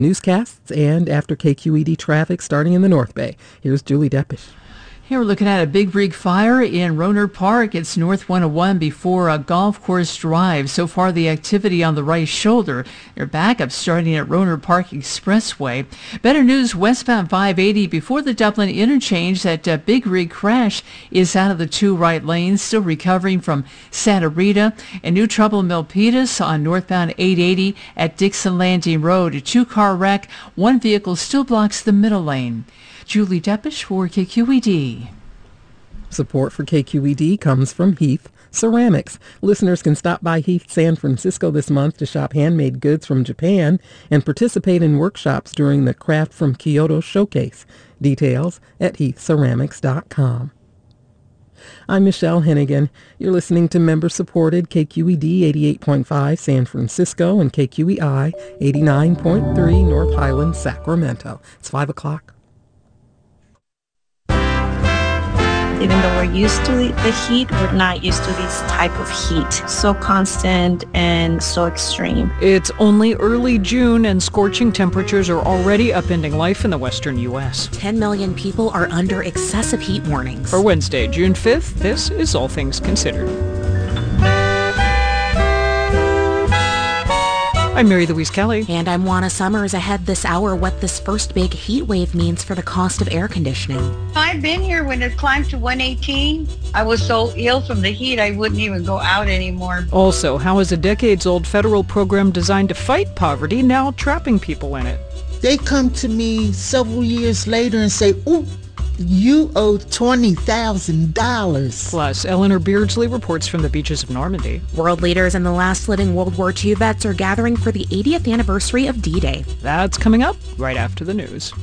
Newscasts and after KQED traffic starting in the North Bay. Here's Julie Deppish. Here we're looking at a big rig fire in Rohnert Park. It's North 101 before a Golf Course Drive. So far, the activity on the right shoulder. Your backup starting at Rohnert Park Expressway. Better news, westbound 580 before the Dublin interchange. That big rig crash is out of the two right lanes, still recovering from Santa Rita. And new trouble in Milpitas on northbound 880 at Dixon Landing Road. A two-car wreck. One vehicle still blocks the middle lane. Julie Deppish for KQED. Support for KQED comes from Heath Ceramics. Listeners can stop by Heath San Francisco this month to shop handmade goods from Japan and participate in workshops during the Craft from Kyoto Showcase. Details at heathceramics.com. I'm Michelle Hennigan. You're listening to member-supported KQED 88.5 San Francisco and KQEI 89.3 North Highlands, Sacramento. It's 5 o'clock. Even though we're used to the heat, we're not used to this type of heat. So constant and so extreme. It's only early June and scorching temperatures are already upending life in the western U.S. 10 million people are under excessive heat warnings. For Wednesday, June 5th, this is All Things Considered. I'm Mary Louise Kelly. And I'm Juana Summers. Ahead this hour, what this first big heat wave means for the cost of air conditioning. I've been here when it climbed to 118. I was so ill from the heat, I wouldn't even go out anymore. Also, how is a decades-old federal program designed to fight poverty now trapping people in it? They come to me several years later and say, ooh, you owe $20,000. Plus, Eleanor Beardsley reports from the beaches of Normandy. World leaders and the last living World War II vets are gathering for the 80th anniversary of D-Day. That's coming up right after the news.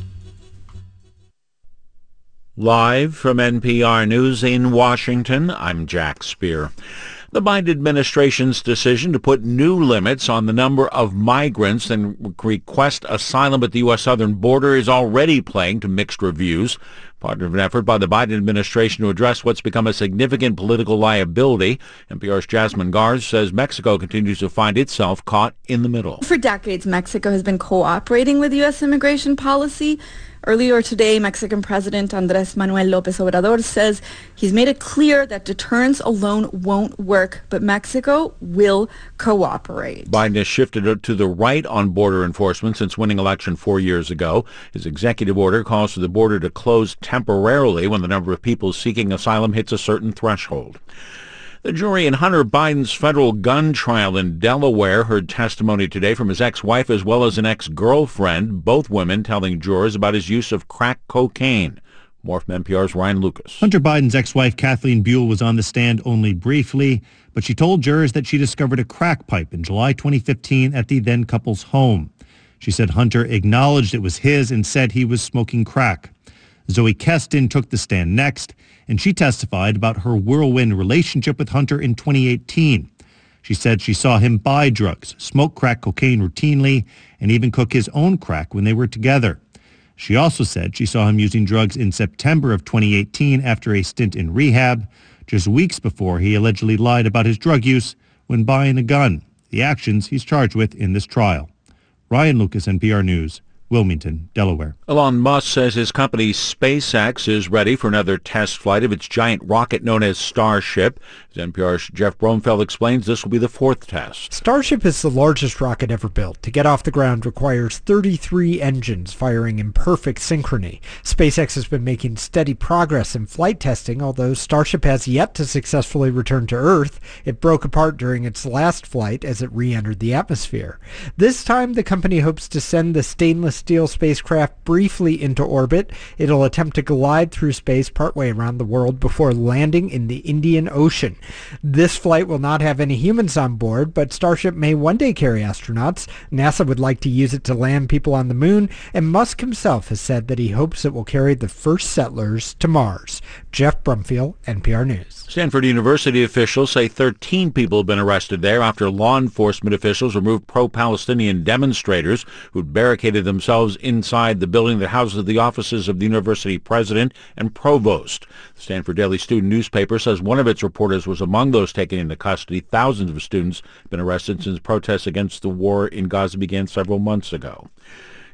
Live from NPR News in Washington, I'm Jack Speer. The Biden administration's decision to put new limits on the number of migrants that request asylum at the U.S. southern border is already playing to mixed reviews. Part of an effort by the Biden administration to address what's become a significant political liability. NPR's Jasmine Garz says Mexico continues to find itself caught in the middle. For decades, Mexico has been cooperating with U.S. immigration policy. Earlier today, Mexican President Andrés Manuel López Obrador says he's made it clear that deterrence alone won't work, but Mexico will cooperate. Biden has shifted to the right on border enforcement since winning election 4 years ago. His executive order calls for the border to close temporarily when the number of people seeking asylum hits a certain threshold. The jury in Hunter Biden's federal gun trial in Delaware heard testimony today from his ex-wife as well as an ex-girlfriend, both women telling jurors about his use of crack cocaine. More from NPR's Ryan Lucas. Hunter Biden's ex-wife Kathleen Buell was on the stand only briefly, but she told jurors that she discovered a crack pipe in July 2015 at the then couple's home. She said Hunter acknowledged it was his and said he was smoking crack. Zoe Keston took the stand next, and she testified about her whirlwind relationship with Hunter in 2018. She said she saw him buy drugs, smoke crack cocaine routinely, and even cook his own crack when they were together. She also said she saw him using drugs in September of 2018 after a stint in rehab, just weeks before he allegedly lied about his drug use when buying a gun, the actions he's charged with in this trial. Ryan Lucas, NPR News, Wilmington, Delaware. Elon Musk says his company SpaceX is ready for another test flight of its giant rocket known as Starship. As NPR's Jeff Bromfeld explains, this will be the fourth test. Starship is the largest rocket ever built. To get off the ground requires 33 engines firing in perfect synchrony. SpaceX has been making steady progress in flight testing, although Starship has yet to successfully return to Earth. It broke apart during its last flight as it re-entered the atmosphere. This time, the company hopes to send the stainless steel spacecraft briefly into orbit. It'll attempt to glide through space partway around the world before landing in the Indian Ocean. This flight will not have any humans on board, but Starship may one day carry astronauts. NASA would like to use it to land people on the moon, and Musk himself has said that he hopes it will carry the first settlers to Mars. Jeff Brumfield, NPR News. Stanford University officials say 13 people have been arrested there after law enforcement officials removed pro-Palestinian demonstrators who'd barricaded themselves inside the building that houses the offices of the university president and provost. The Stanford Daily Student newspaper says one of its reporters was among those taken into custody. Thousands of students have been arrested since protests against the war in Gaza began several months ago.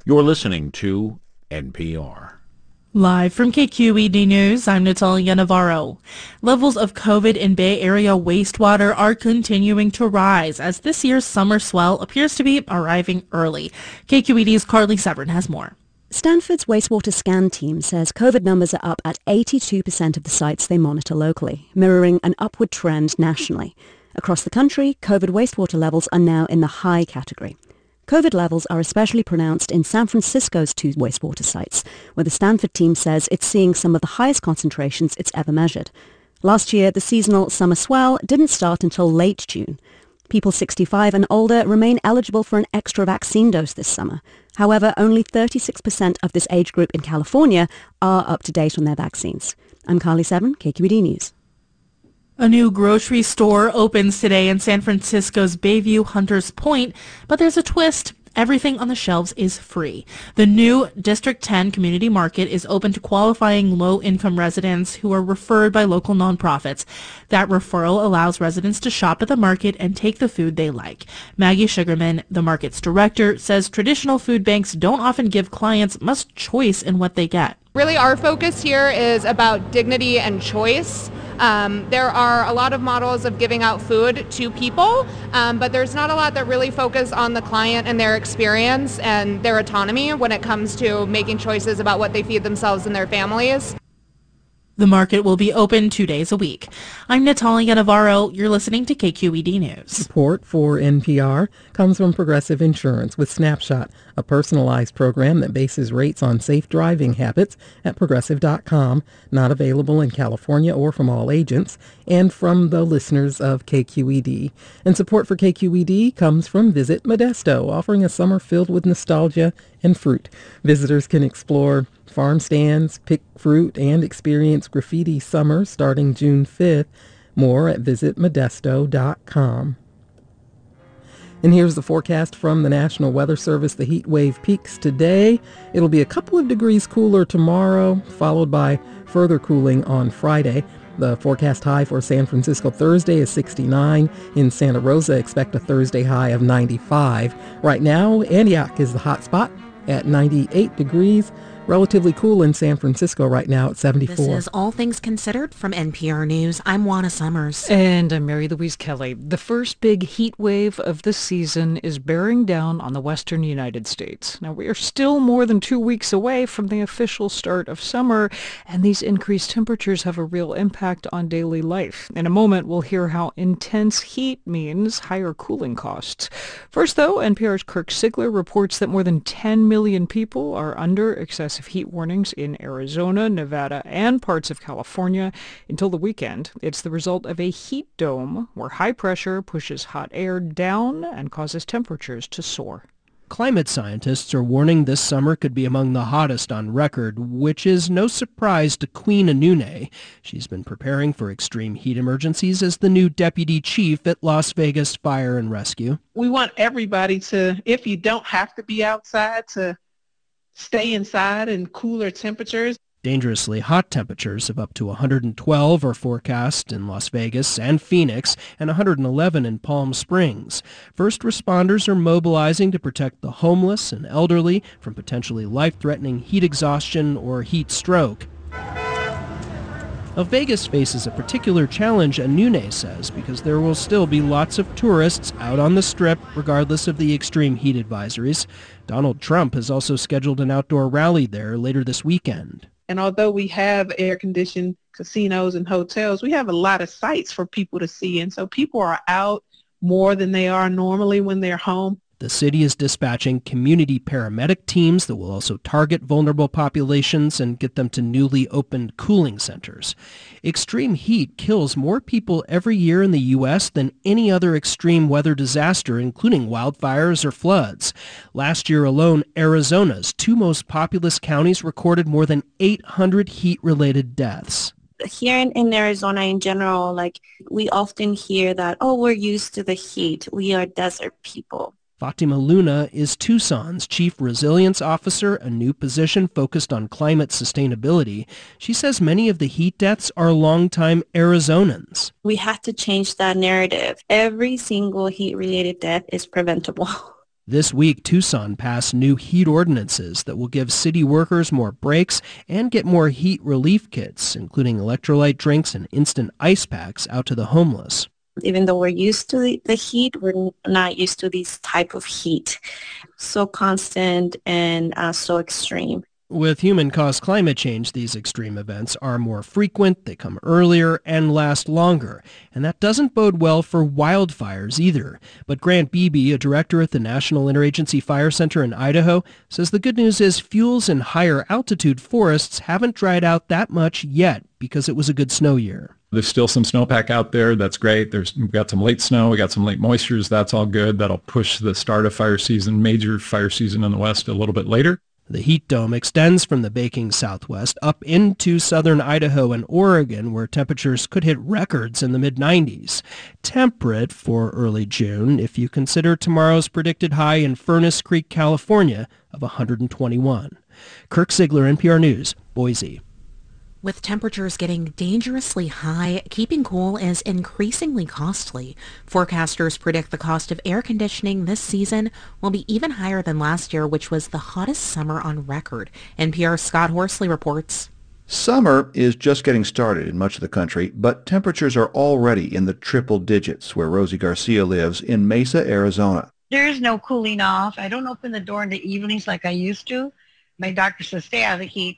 You're listening to NPR. Live from KQED News, I'm Natalia Navarro. Levels of COVID in Bay Area wastewater are continuing to rise as this year's summer swell appears to be arriving early. KQED's Carly Severin has more. Stanford's wastewater scan team says COVID numbers are up at 82% of the sites they monitor locally, mirroring an upward trend nationally. Across the country, COVID wastewater levels are now in the high category. COVID levels are especially pronounced in San Francisco's 2 wastewater sites, where the Stanford team says it's seeing some of the highest concentrations it's ever measured. Last year, the seasonal summer swell didn't start until late June. People 65 and older remain eligible for an extra vaccine dose this summer. However, only 36% of this age group in California are up to date on their vaccines. I'm Carly Severin, KQED News. A new grocery store opens today in San Francisco's Bayview Hunters Point, but there's a twist. Everything on the shelves is free. The new District 10 Community Market is open to qualifying low-income residents who are referred by local nonprofits. That referral allows residents to shop at the market and take the food they like. Maggie Sugarman, the market's director, says traditional food banks don't often give clients much choice in what they get. Really, our focus here is about dignity and choice. There are a lot of models of giving out food to people, but there's not a lot that really focus on the client and their experience and their autonomy when it comes to making choices about what they feed themselves and their families. The market will be open 2 days a week. I'm Natalia Navarro. You're listening to KQED News. Support for NPR comes from Progressive Insurance with Snapshot, a personalized program that bases rates on safe driving habits at Progressive.com, not available in California or from all agents, and from the listeners of KQED. And support for KQED comes from Visit Modesto, offering a summer filled with nostalgia and fruit. Visitors can explore farm stands, pick fruit, and experience graffiti summer starting June 5th. More at visitmodesto.com. And here's the forecast from the National Weather Service. The heat wave peaks today. It'll be a couple of degrees cooler tomorrow, followed by further cooling on Friday. The forecast high for San Francisco Thursday is 69. In Santa Rosa, expect a Thursday high of 95. Right now, Antioch is the hot spot at 98 degrees. Relatively cool in San Francisco right now at 74. This is All Things Considered from NPR News. I'm Juana Summers. And I'm Mary Louise Kelly. The first big heat wave of the season is bearing down on the western United States. Now, we are still more than 2 weeks away from the official start of summer, and these increased temperatures have a real impact on daily life. In a moment, we'll hear how intense heat means higher cooling costs. First, though, NPR's Kirk Sigler reports that more than 10 million people are under excessive heat warnings in Arizona, Nevada, and parts of California until the weekend. It's the result of a heat dome where high pressure pushes hot air down and causes temperatures to soar. Climate scientists are warning this summer could be among the hottest on record, which is no surprise to Queen Anune. She's been preparing for extreme heat emergencies as the new deputy chief at Las Vegas Fire and Rescue. We want everybody to, if you don't have to be outside, to stay inside in cooler temperatures. Dangerously hot temperatures of up to 112 are forecast in Las Vegas and Phoenix and 111 in Palm Springs. First responders are mobilizing to protect the homeless and elderly from potentially life-threatening heat exhaustion or heat stroke. Now, Vegas faces a particular challenge, Anune says, because there will still be lots of tourists out on the Strip regardless of the extreme heat advisories. Donald Trump has also scheduled an outdoor rally there later this weekend. And although we have air-conditioned casinos and hotels, we have a lot of sights for people to see. And so people are out more than they are normally when they're home. The city is dispatching community paramedic teams that will also target vulnerable populations and get them to newly opened cooling centers. Extreme heat kills more people every year in the U.S. than any other extreme weather disaster, including wildfires or floods. Last year alone, Arizona's 2 most populous counties recorded more than 800 heat-related deaths. Here in Arizona in general, we often hear that, we're used to the heat. We are desert people. Fatima Luna is Tucson's Chief Resilience Officer, a new position focused on climate sustainability. She says many of the heat deaths are longtime Arizonans. We have to change that narrative. Every single heat-related death is preventable. This week, Tucson passed new heat ordinances that will give city workers more breaks and get more heat relief kits, including electrolyte drinks and instant ice packs, out to the homeless. Even though we're used to the heat, we're not used to this type of heat. So constant and so extreme. With human-caused climate change, these extreme events are more frequent, they come earlier, and last longer. And that doesn't bode well for wildfires either. But Grant Beebe, a director at the National Interagency Fire Center in Idaho, says the good news is fuels in higher altitude forests haven't dried out that much yet because it was a good snow year. There's still some snowpack out there. That's great. We've got some late snow. We got some late moistures. That's all good. That'll push the start of fire season, major fire season in the West, a little bit later. The heat dome extends from the baking southwest up into southern Idaho and Oregon, where temperatures could hit records in the mid-90s. Temperate for early June if you consider tomorrow's predicted high in Furnace Creek, California of 121. Kirk Ziegler, NPR News, Boise. With temperatures getting dangerously high, keeping cool is increasingly costly. Forecasters predict the cost of air conditioning this season will be even higher than last year, which was the hottest summer on record. NPR's Scott Horsley reports. Summer is just getting started in much of the country, but temperatures are already in the triple digits where Rosie Garcia lives in Mesa, Arizona. There is no cooling off. I don't open the door in the evenings like I used to. My doctor says stay out of the heat.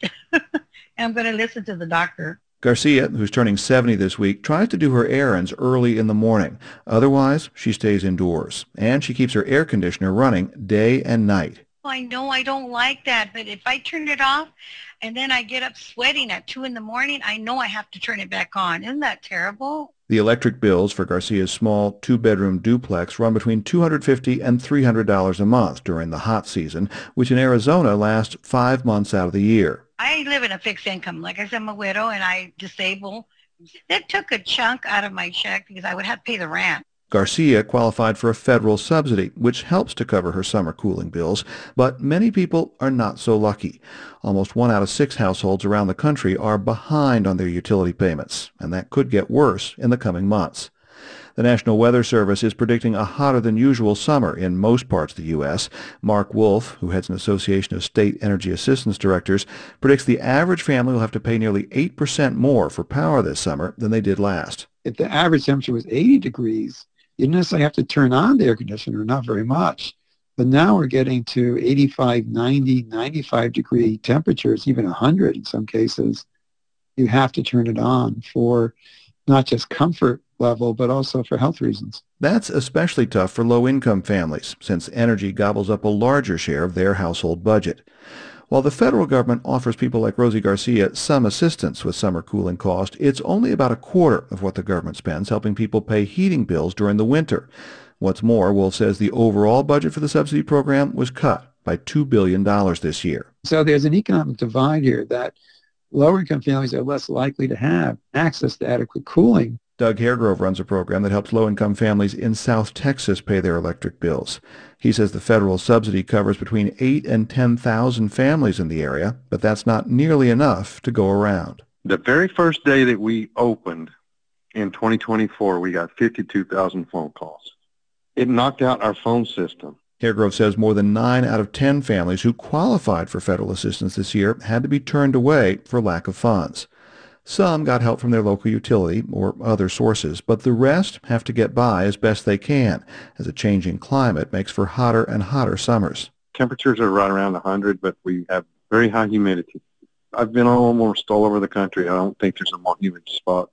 I'm going to listen to the doctor. Garcia, who's turning 70 this week, tries to do her errands early in the morning. Otherwise, she stays indoors. And she keeps her air conditioner running day and night. I know I don't like that, but if I turn it off and then I get up sweating at 2 in the morning, I know I have to turn it back on. Isn't that terrible? The electric bills for Garcia's small two-bedroom duplex run between $250 and $300 a month during the hot season, which in Arizona lasts 5 months out of the year. I live in a fixed income. Like I said, I'm a widow and I disabled. That took a chunk out of my check because I would have to pay the rent. Garcia qualified for a federal subsidy, which helps to cover her summer cooling bills, but many people are not so lucky. Almost 1 out of 6 households around the country are behind on their utility payments, and that could get worse in the coming months. The National Weather Service is predicting a hotter than usual summer in most parts of the U.S. Mark Wolf, who heads an association of state energy assistance directors, predicts the average family will have to pay nearly 8% more for power this summer than they did last. If the average temperature was 80 degrees, you didn't necessarily have to turn on the air conditioner, not very much. But now we're getting to 85, 90, 95 degree temperatures, even 100 in some cases. You have to turn it on for not just comfort level, but also for health reasons. That's especially tough for low-income families, since energy gobbles up a larger share of their household budget. While the federal government offers people like Rosie Garcia some assistance with summer cooling costs, it's only about a quarter of what the government spends helping people pay heating bills during the winter. What's more, Wolf says the overall budget for the subsidy program was cut by $2 billion this year. So there's an economic divide here that lower-income families are less likely to have access to adequate cooling. Doug Haregrove runs a program that helps low-income families in South Texas pay their electric bills. He says the federal subsidy covers between 8,000 and 10,000 families in the area, but that's not nearly enough to go around. The very first day that we opened in 2024, we got 52,000 phone calls. It knocked out our phone system. Haregrove says more than 9 out of 10 families who qualified for federal assistance this year had to be turned away for lack of funds. Some got help from their local utility or other sources, but the rest have to get by as best they can, as a changing climate makes for hotter and hotter summers. Temperatures are right around 100, but we have very high humidity. I've been almost all over the country. I don't think there's a more humid spot.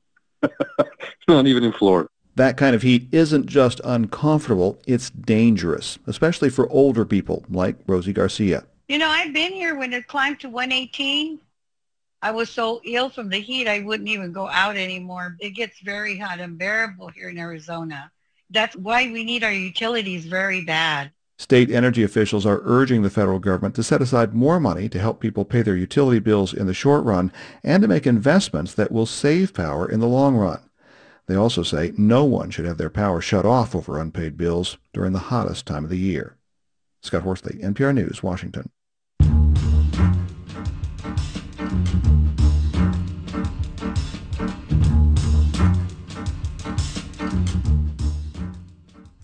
Not even in Florida. That kind of heat isn't just uncomfortable, it's dangerous, especially for older people like Rosie Garcia. You know, I've been here when it climbed to 118. I was so ill from the heat, I wouldn't even go out anymore. It gets very hot, unbearable here in Arizona. That's why we need our utilities very bad. State energy officials are urging the federal government to set aside more money to help people pay their utility bills in the short run and to make investments that will save power in the long run. They also say no one should have their power shut off over unpaid bills during the hottest time of the year. Scott Horsley, NPR News, Washington.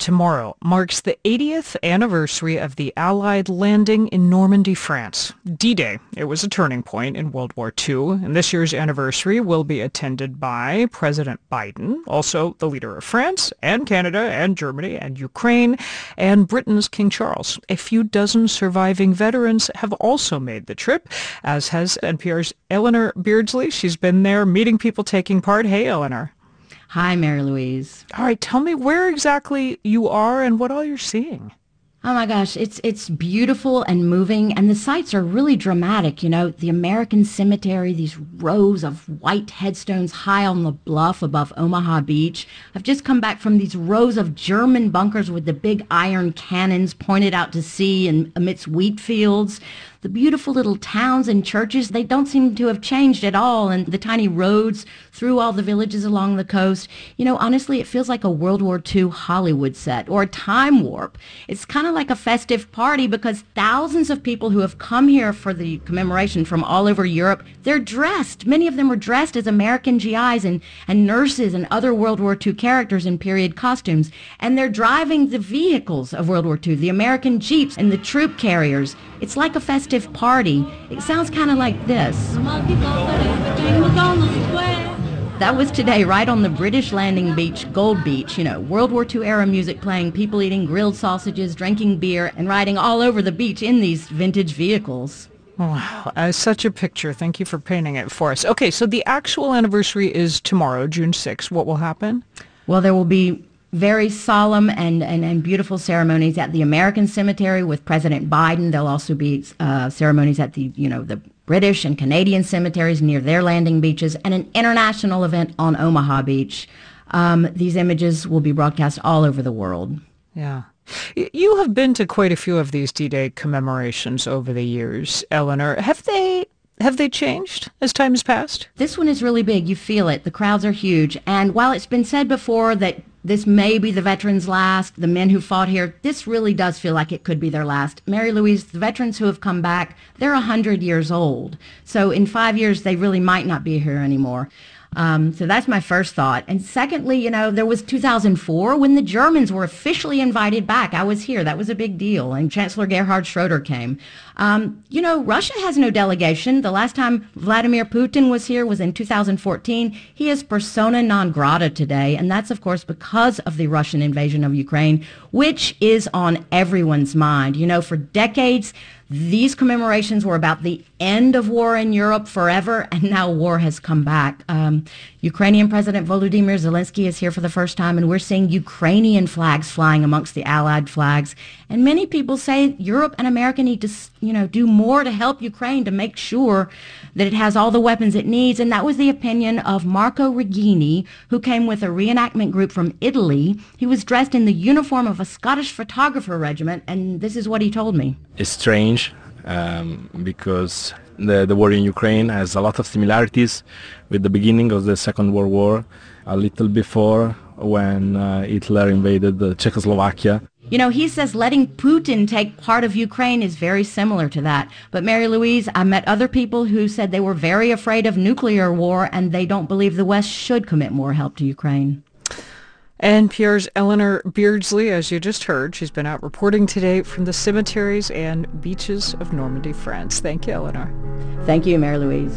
tomorrow marks the 80th anniversary of the Allied landing in Normandy, France. D-Day. It was a turning point in World War II, and this year's anniversary will be attended by President Biden, also the leader of France and Canada and Germany and Ukraine, and Britain's King Charles. A few dozen surviving veterans have also made the trip, as has NPR's Eleanor Beardsley. She's been there meeting people taking part. Hey, Eleanor. Hi, Mary Louise. All right, tell me where exactly you are and what all you're seeing. Oh my gosh, it's beautiful and moving, and the sights are really dramatic. You know, the American Cemetery, these rows of white headstones high on the bluff above Omaha Beach. I've just come back from these rows of German bunkers with the big iron cannons pointed out to sea and amidst wheat fields. The beautiful little towns and churches, they don't seem to have changed at all, and the tiny roads through all the villages along the coast. You know, honestly, it feels like a World War II Hollywood set or a time warp. It's kind of like a festive party because thousands of people who have come here for the commemoration from all over Europe, they're dressed. Many of them were dressed as American GIs and nurses and other World War II characters in period costumes. And they're driving the vehicles of World War II, the American Jeeps and the troop carriers. It's like a festive party. It sounds kind of like this. That was today right on the British landing beach, Gold Beach. You know, World War II era music playing, people eating grilled sausages, drinking beer, and riding all over the beach in these vintage vehicles. Wow, such a picture. Thank you for painting it for us. Okay, so the actual anniversary is tomorrow, June 6th. What will happen? Well, there will be very solemn and beautiful ceremonies at the American Cemetery with President Biden. There'll also be ceremonies at the British and Canadian cemeteries near their landing beaches, and an international event on Omaha Beach. These images will be broadcast all over the world. Yeah. You have been to quite a few of these D-Day commemorations over the years, Eleanor. Have they changed as time has passed? This one is really big. You feel it. The crowds are huge. And while it's been said before that this may be the veterans' last, the men who fought here, this really does feel like it could be their last. Mary Louise, the veterans who have come back, they're 100 years old. So in 5 years, they really might not be here anymore. So that's my first thought. And secondly, you know, there was 2004 when the Germans were officially invited back. I was here. That was a big deal. And Chancellor Gerhard Schroeder came. You know, Russia has no delegation. The last time Vladimir Putin was here was in 2014. He is persona non grata today. And that's, of course, because of the Russian invasion of Ukraine, which is on everyone's mind. You know, for decades, these commemorations were about the end of war in Europe forever, and now war has come back. Ukrainian President Volodymyr Zelensky is here for the first time, and we're seeing Ukrainian flags flying amongst the Allied flags. And many people say Europe and America need to, you know, do more to help Ukraine to make sure that it has all the weapons it needs. And that was the opinion of Marco Regini, who came with a reenactment group from Italy. He was dressed in the uniform of a Scottish photographer regiment, and this is what he told me. It's strange because the war in Ukraine has a lot of similarities with the beginning of the Second World War, a little before when Hitler invaded Czechoslovakia. You know, he says letting Putin take part of Ukraine is very similar to that. But Mary Louise, I met other people who said they were very afraid of nuclear war and they don't believe the West should commit more help to Ukraine. NPR's Eleanor Beardsley, as you just heard, she's been out reporting today from the cemeteries and beaches of Normandy, France. Thank you, Eleanor. Thank you, Mary Louise.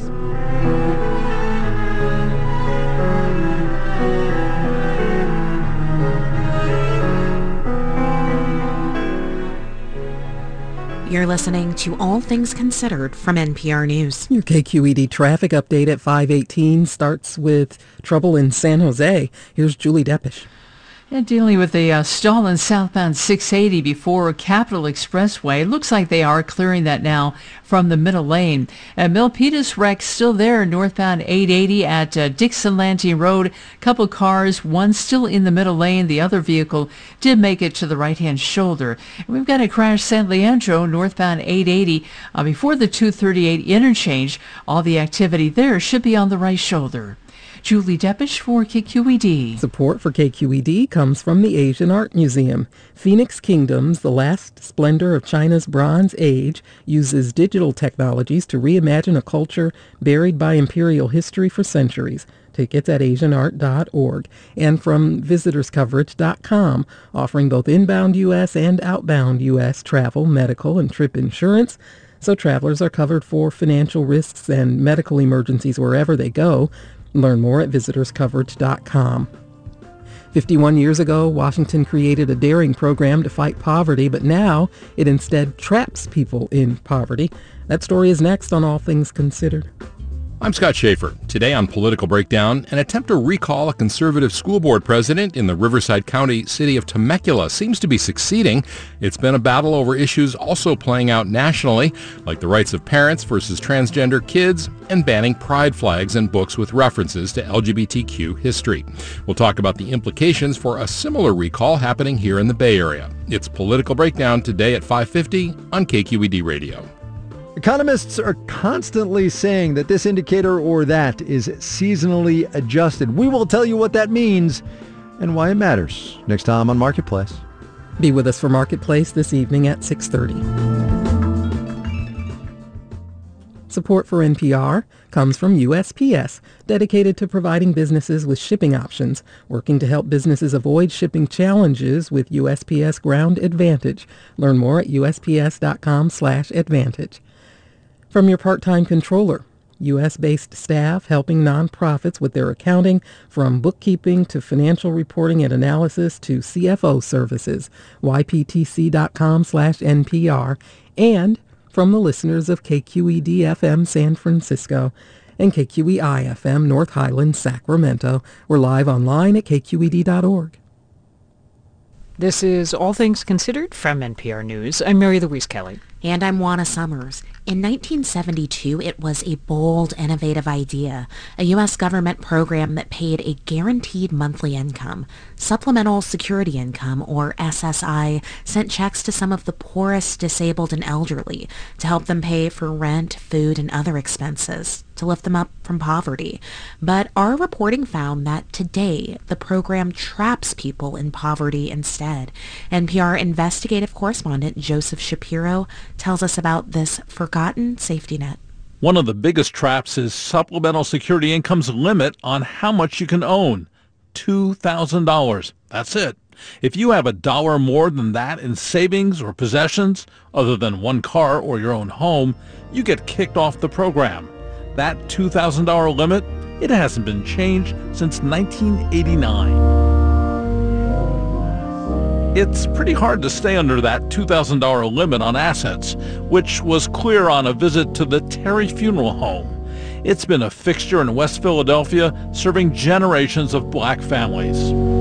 You're listening to All Things Considered from NPR News. Your KQED traffic update at 5:18 starts with trouble in San Jose. Here's Julie Deppish. Dealing with a stall in southbound 680 before Capitol Expressway. Looks like they are clearing that now from the middle lane. Milpitas wreck still there, northbound 880 at Dixon Landing Road. Couple cars, one still in the middle lane. The other vehicle did make it to the right-hand shoulder. And we've got a crash San Leandro, northbound 880 before the 238 interchange. All the activity there should be on the right shoulder. Julie Deppish for KQED. Support for KQED comes from the Asian Art Museum. Phoenix Kingdoms, the last splendor of China's Bronze Age, uses digital technologies to reimagine a culture buried by imperial history for centuries. Tickets at asianart.org. And from visitorscoverage.com, offering both inbound U.S. and outbound U.S. travel, medical, and trip insurance. So travelers are covered for financial risks and medical emergencies wherever they go. Learn more at visitorscoverage.com. 51 years ago, Washington created a daring program to fight poverty, but now it instead traps people in poverty. That story is next on All Things Considered. I'm Scott Schaefer. Today on Political Breakdown, an attempt to recall a conservative school board president in the Riverside County city of Temecula seems to be succeeding. It's been a battle over issues also playing out nationally, like the rights of parents versus transgender kids and banning pride flags in books with references to LGBTQ history. We'll talk about the implications for a similar recall happening here in the Bay Area. It's Political Breakdown today at 5:50 on KQED Radio. Economists are constantly saying that this indicator or that is seasonally adjusted. We will tell you what that means and why it matters next time on Marketplace. Be with us for Marketplace this evening at 6:30. Support for NPR comes from USPS, dedicated to providing businesses with shipping options, working to help businesses avoid shipping challenges with USPS Ground Advantage. Learn more at usps.com/advantage. From your part-time controller, U.S.-based staff helping nonprofits with their accounting, from bookkeeping to financial reporting and analysis to CFO services, yptc.com/NPR, and from the listeners of KQED-FM San Francisco and KQEI-FM North Highlands, Sacramento. We're live online at kqed.org. This is All Things Considered from NPR News. I'm Mary Louise Kelly. And I'm Juana Summers. In 1972, it was a bold, innovative idea, a U.S. government program that paid a guaranteed monthly income. Supplemental Security Income, or SSI, sent checks to some of the poorest, disabled, and elderly to help them pay for rent, food, and other expenses, to lift them up from poverty. But our reporting found that today, the program traps people in poverty instead. NPR investigative correspondent Joseph Shapiro tells us about this forgotten safety net. One of the biggest traps is Supplemental Security Income's limit on how much you can own. $2,000. That's it. If you have $1 more than that in savings or possessions, other than one car or your own home, you get kicked off the program. That $2,000 limit, it hasn't been changed since 1989. It's pretty hard to stay under that $2,000 limit on assets, which was clear on a visit to the Terry Funeral Home. It's been a fixture in West Philadelphia, serving generations of black families.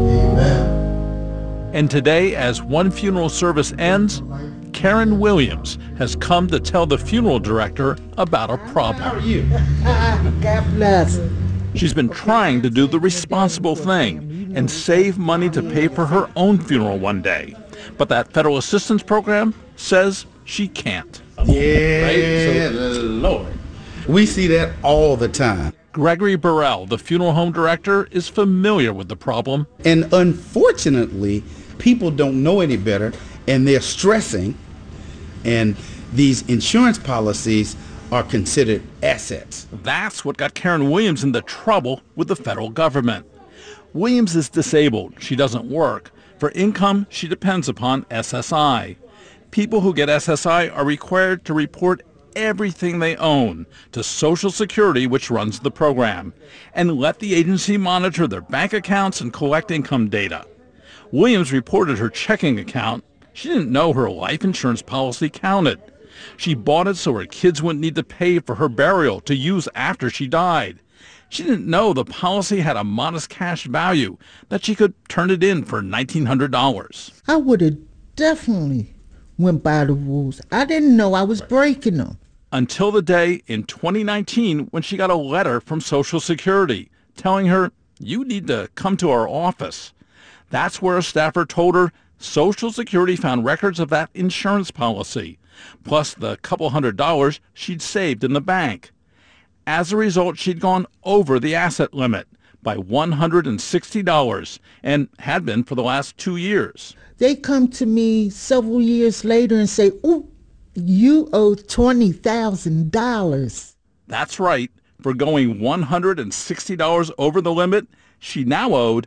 Amen. And today, as one funeral service ends, Karen Williams has come to tell the funeral director about a problem. How are you? God bless. She's been trying to do the responsible thing and save money to pay for her own funeral one day. But that federal assistance program says she can't. Yeah, right? Lord. We see that all the time. Gregory Burrell, the funeral home director, is familiar with the problem. And unfortunately, people don't know any better, and they're stressing, and these insurance policies are considered assets. That's what got Karen Williams into trouble with the federal government. Williams is disabled. She doesn't work. For income, she depends upon SSI. People who get SSI are required to report everything they own to Social Security, which runs the program, and let the agency monitor their bank accounts and collect income data. Williams reported her checking account. She didn't know her life insurance policy counted. She bought it so her kids wouldn't need to pay for her burial to use after she died. She didn't know the policy had a modest cash value, that she could turn it in for $1,900. I would have definitely went by the rules. I didn't know I was breaking them. Until the day in 2019 when she got a letter from Social Security telling her, you need to come to our office. That's where a staffer told her Social Security found records of that insurance policy, plus the couple $100 she'd saved in the bank. As a result, she'd gone over the asset limit by $160 and had been for the last 2 years. They come to me several years later and say, ooh, you owe $20,000. That's right, For going $160 over the limit, she now owed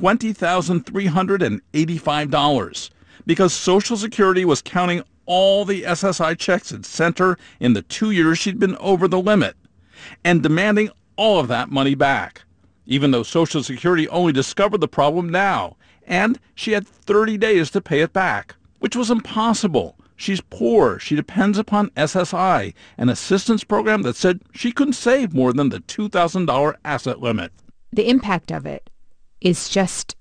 $20,385 because Social Security was counting all the SSI checks it sent her in the 2 years she'd been over the limit and demanding all of that money back, even though Social Security only discovered the problem now, and she had 30 days to pay it back, which was impossible. She's poor. She depends upon SSI, an assistance program that said she couldn't save more than the $2,000 asset limit. The impact of it is just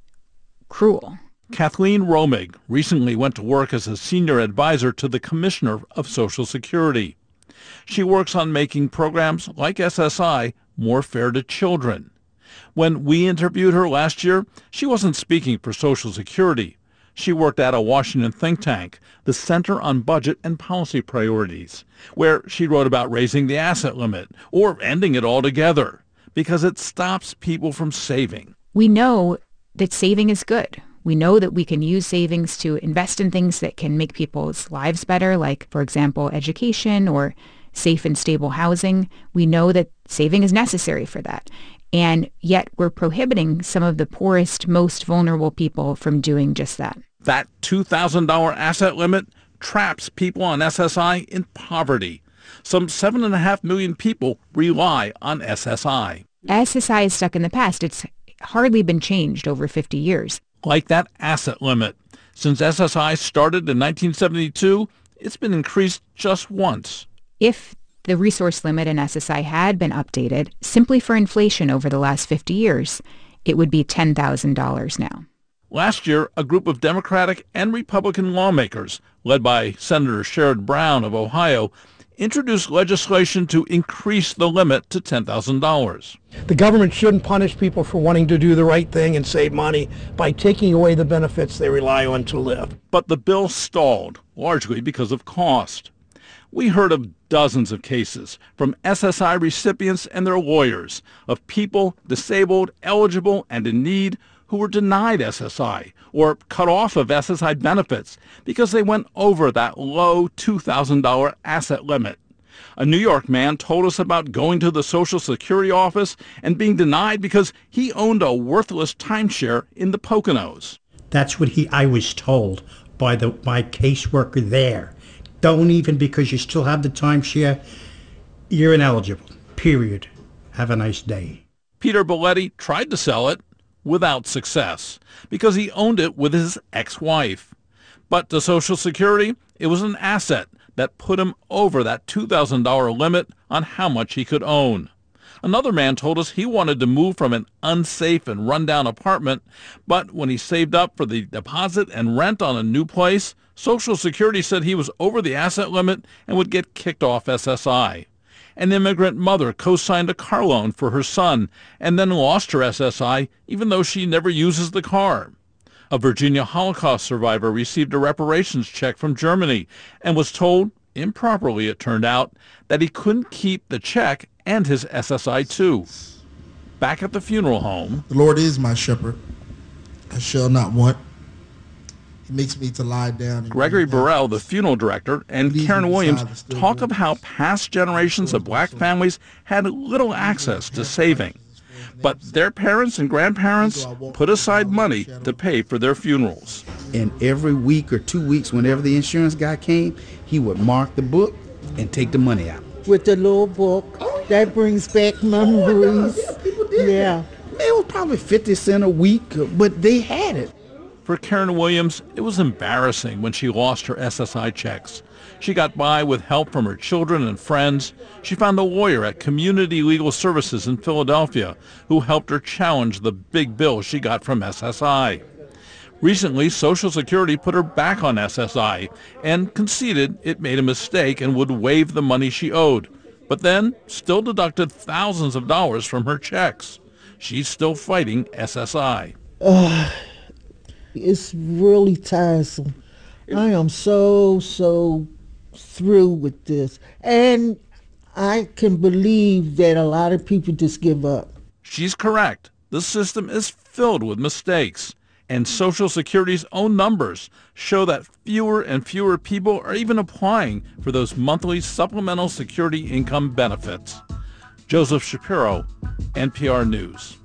cruel. Kathleen Romig recently went to work as a senior advisor to the Commissioner of Social Security. She works on making programs like SSI more fair to children. When we interviewed her last year, she wasn't speaking for Social Security. She worked at a Washington think tank, the Center on Budget and Policy Priorities, where she wrote about raising the asset limit or ending it altogether because it stops people from saving. We know that saving is good. We know that we can use savings to invest in things that can make people's lives better, like, for example, education or safe and stable housing. We know that saving is necessary for that. And yet we're prohibiting some of the poorest, most vulnerable people from doing just that. That $2,000 asset limit traps people on SSI in poverty. Some 7.5 million people rely on SSI. SSI is stuck in the past. It's hardly been changed over 50 years. Like that asset limit. Since SSI started in 1972, it's been increased just once. If the resource limit in SSI had been updated simply for inflation over the last 50 years, it would be $10,000 now. Last year, a group of Democratic and Republican lawmakers, led by Senator Sherrod Brown of Ohio, introduced legislation to increase the limit to $10,000. The government shouldn't punish people for wanting to do the right thing and save money by taking away the benefits they rely on to live. But the bill stalled, largely because of cost. We heard of dozens of cases from SSI recipients and their lawyers of people disabled, eligible, and in need who were denied SSI or cut off of SSI benefits because they went over that low $2,000 asset limit. A New York man told us about going to the Social Security office and being denied because he owned a worthless timeshare in the Poconos. That's what I was told by my caseworker there. Don't even, because you still have the timeshare, you're ineligible, period. Have a nice day. Peter Belletti tried to sell it without success because he owned it with his ex-wife. But to Social Security, it was an asset that put him over that $2,000 limit on how much he could own. Another man told us he wanted to move from an unsafe and rundown apartment, but when he saved up for the deposit and rent on a new place, Social Security said he was over the asset limit and would get kicked off SSI. An immigrant mother co-signed a car loan for her son and then lost her SSI even though she never uses the car. A Virginia Holocaust survivor received a reparations check from Germany and was told, improperly it turned out, that he couldn't keep the check and his SSI too. Back at the funeral home, the Lord is my shepherd. I shall not want. He makes me to lie down. Gregory Burrell, the funeral director, and Karen Williams talk of how past generations of black families had little access to saving. But their parents and grandparents put aside money to pay for their funerals. And every week or 2 weeks, whenever the insurance guy came, he would mark the book and take the money out. With the little book, that brings back memories. Yeah. It was probably 50 cents a week, but they had it. For Karen Williams, it was embarrassing when she lost her SSI checks. She got by with help from her children and friends. She found a lawyer at Community Legal Services in Philadelphia who helped her challenge the big bill she got from SSI. Recently, Social Security put her back on SSI and conceded it made a mistake and would waive the money she owed, but then still deducted thousands of dollars from her checks. She's still fighting SSI. It's really tiresome. I am so through with this. And I can believe that a lot of people just give up. She's correct. The system is filled with mistakes. And Social Security's own numbers show that fewer and fewer people are even applying for those monthly supplemental security income benefits. Joseph Shapiro, NPR News.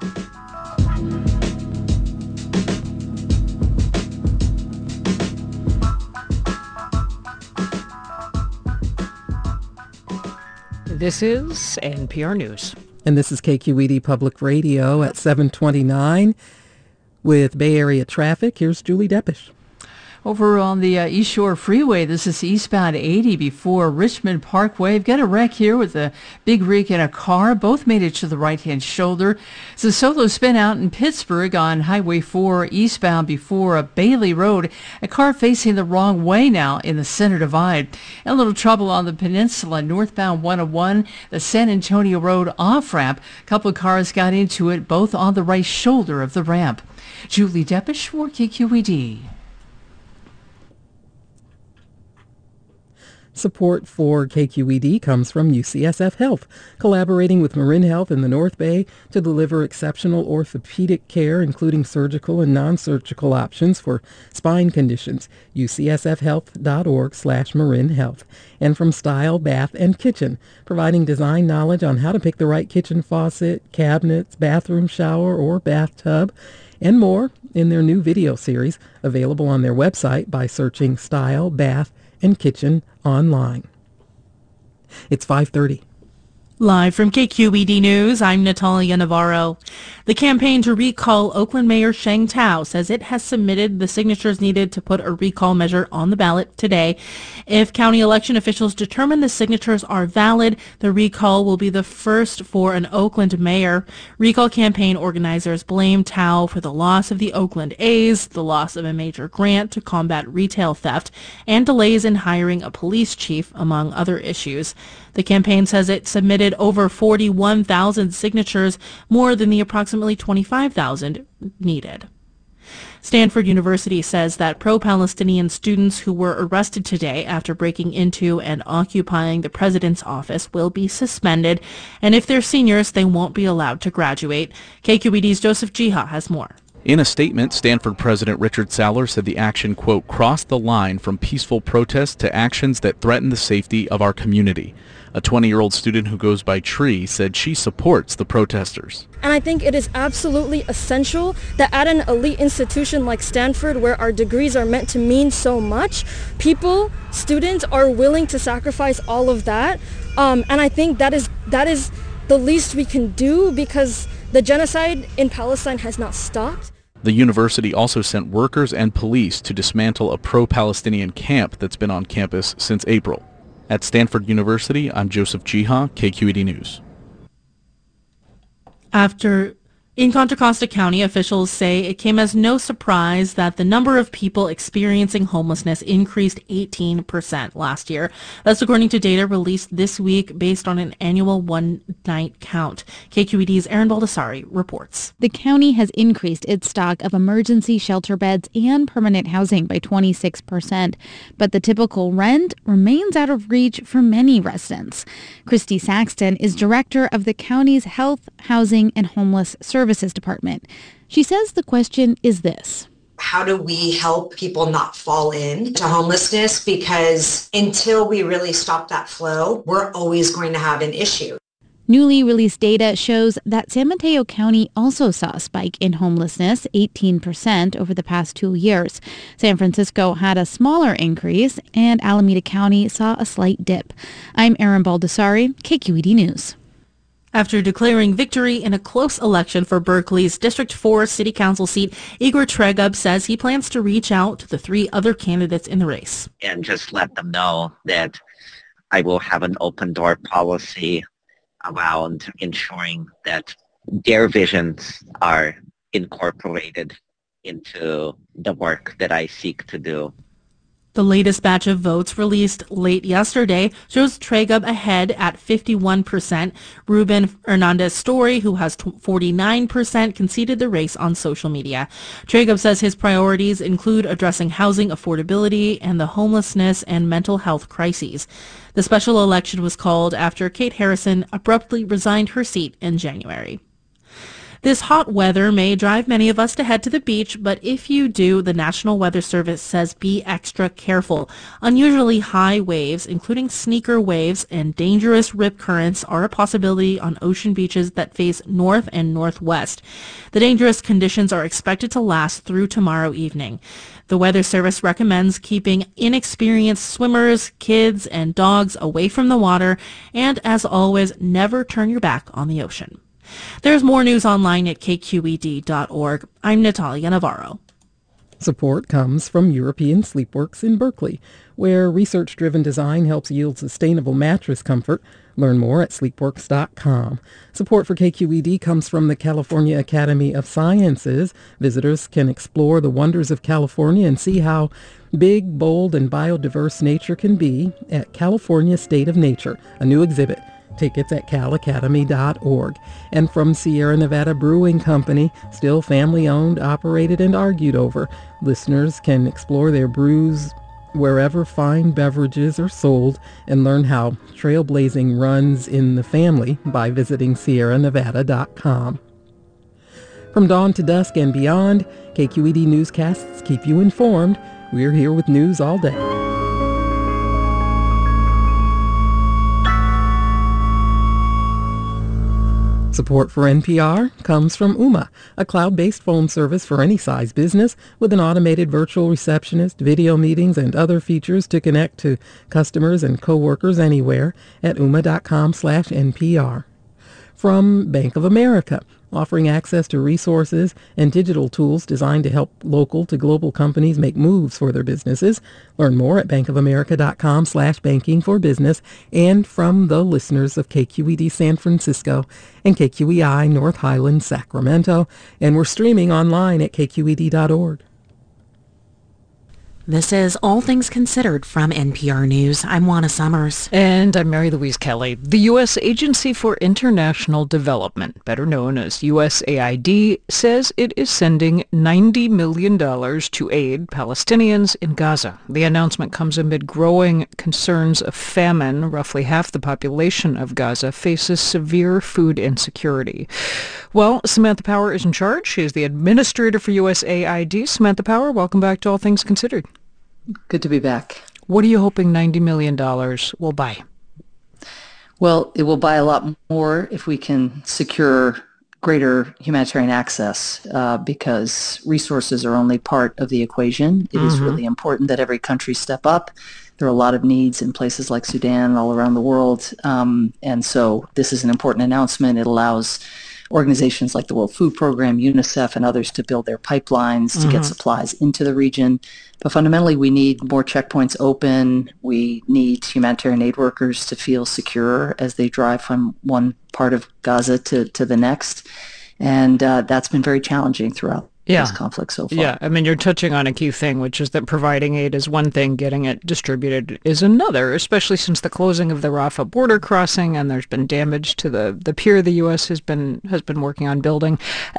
This is NPR News. And this is KQED Public Radio at 7:29 with Bay Area traffic. Here's Julie Deppish. Over on the East Shore Freeway, this is eastbound 80 before Richmond Parkway. We've got a wreck here with a big rig and a car. Both made it to the right-hand shoulder. It's a solo spin out in Pittsburgh on Highway 4 eastbound before Bailey Road. A car facing the wrong way now in the center divide. A little trouble on the peninsula, northbound 101, the San Antonio Road off-ramp. A couple of cars got into it, both on the right shoulder of the ramp. Julie Deppish for KQED. Support for KQED comes from UCSF Health, collaborating with Marin Health in the North Bay to deliver exceptional orthopedic care, including surgical and non-surgical options for spine conditions. UCSFhealth.org/Marin Health. And from Style Bath and Kitchen, providing design knowledge on how to pick the right kitchen faucet, cabinets, bathroom shower, or bathtub, and more in their new video series, available on their website by searching Style Bath and Kitchen online. It's 5:30. Live from KQED News, I'm Natalia Navarro. The campaign to recall Oakland Mayor Sheng Thao says it has submitted the signatures needed to put a recall measure on the ballot today. If county election officials determine the signatures are valid, the recall will be the first for an Oakland mayor. Recall campaign organizers blame Thao for the loss of the Oakland A's, the loss of a major grant to combat retail theft, and delays in hiring a police chief, among other issues. The campaign says it submitted over 41,000 signatures, more than the approximately 25,000 needed. Stanford University says that pro-Palestinian students who were arrested today after breaking into and occupying the president's office will be suspended, and if they're seniors, they won't be allowed to graduate. KQED's Joseph Jiha has more. In a statement, Stanford President Richard Saller said the action, quote, crossed the line from peaceful protest to actions that threaten the safety of our community. A 20-year-old student who goes by Tree said she supports the protesters. And I think it is absolutely essential that at an elite institution like Stanford, where our degrees are meant to mean so much, students are willing to sacrifice all of that. And I think that is the least we can do, because the genocide in Palestine has not stopped. The university also sent workers and police to dismantle a pro-Palestinian camp that's been on campus since April. At Stanford University, I'm Joseph Jiha, KQED News. In Contra Costa County, officials say it came as no surprise that the number of people experiencing homelessness increased 18% last year. That's according to data released this week based on an annual one-night count. KQED's Erin Baldessari reports. The county has increased its stock of emergency shelter beds and permanent housing by 26%, but the typical rent remains out of reach for many residents. Christy Saxton is director of the county's Health, Housing, and Homeless Services Department. She says the question is this: how do we help people not fall into homelessness? Because until we really stop that flow, we're always going to have an issue. Newly released data shows that San Mateo County also saw a spike in homelessness, 18% over the past 2 years. San Francisco had a smaller increase, and Alameda County saw a slight dip. I'm Erin Baldessari, KQED News. After declaring victory in a close election for Berkeley's District 4 City Council seat, Igor Tregub says he plans to reach out to the 3 other candidates in the race. And just let them know that I will have an open door policy around ensuring that their visions are incorporated into the work that I seek to do. The latest batch of votes released late yesterday shows Tregub ahead at 51%. Ruben Hernandez-Story, who has 49%, conceded the race on social media. Tregub says his priorities include addressing housing affordability and the homelessness and mental health crises. The special election was called after Kate Harrison abruptly resigned her seat in January. This hot weather may drive many of us to head to the beach, but if you do, the National Weather Service says be extra careful. Unusually high waves, including sneaker waves and dangerous rip currents, are a possibility on ocean beaches that face north and northwest. The dangerous conditions are expected to last through tomorrow evening. The Weather Service recommends keeping inexperienced swimmers, kids, and dogs away from the water, and as always, never turn your back on the ocean. There's more news online at kqed.org. I'm Natalia Navarro. Support comes from European Sleepworks in Berkeley, where research-driven design helps yield sustainable mattress comfort. Learn more at sleepworks.com. Support for KQED comes from the California Academy of Sciences. Visitors can explore the wonders of California and see how big, bold, and biodiverse nature can be at California State of Nature, a new exhibit. Tickets at calacademy.org. And from Sierra Nevada Brewing Company, still family-owned, operated, and argued over. Listeners can explore their brews wherever fine beverages are sold and learn how trailblazing runs in the family by visiting sierranevada.com. From dawn to dusk and beyond, KQED newscasts keep you informed. We're here with news all day. Support for NPR comes from Ooma, a cloud-based phone service for any size business with an automated virtual receptionist, video meetings, and other features to connect to customers and coworkers anywhere at ooma.com/NPR. From Bank of America, offering access to resources and digital tools designed to help local to global companies make moves for their businesses. Learn more at bankofamerica.com/banking for business. And from the listeners of KQED San Francisco and KQEI North Highlands, Sacramento. And we're streaming online at kqed.org. This is All Things Considered from NPR News. I'm Juana Summers. And I'm Mary Louise Kelly. The U.S. Agency for International Development, better known as USAID, says it is sending $90 million to aid Palestinians in Gaza. The announcement comes amid growing concerns of famine. Roughly half the population of Gaza faces severe food insecurity. Well, Samantha Power is in charge. She is the administrator for USAID. Samantha Power, welcome back to All Things Considered. Good to be back. What are you hoping $90 million will buy? Well, it will buy a lot more if we can secure greater humanitarian access because resources are only part of the equation. It is really important that every country step up. There are a lot of needs in places like Sudan and all around the world. And so this is an important announcement. It allows organizations like the World Food Program, UNICEF, and others to build their pipelines to get supplies into the region. But fundamentally, we need more checkpoints open. We need humanitarian aid workers to feel secure as they drive from one part of Gaza to the next. And that's been very challenging throughout this conflict so far. Yeah, I mean, you're touching on a key thing, which is that providing aid is one thing, getting it distributed is another, especially since the closing of the Rafah border crossing, and there's been damage to the pier the U.S. has been working on building.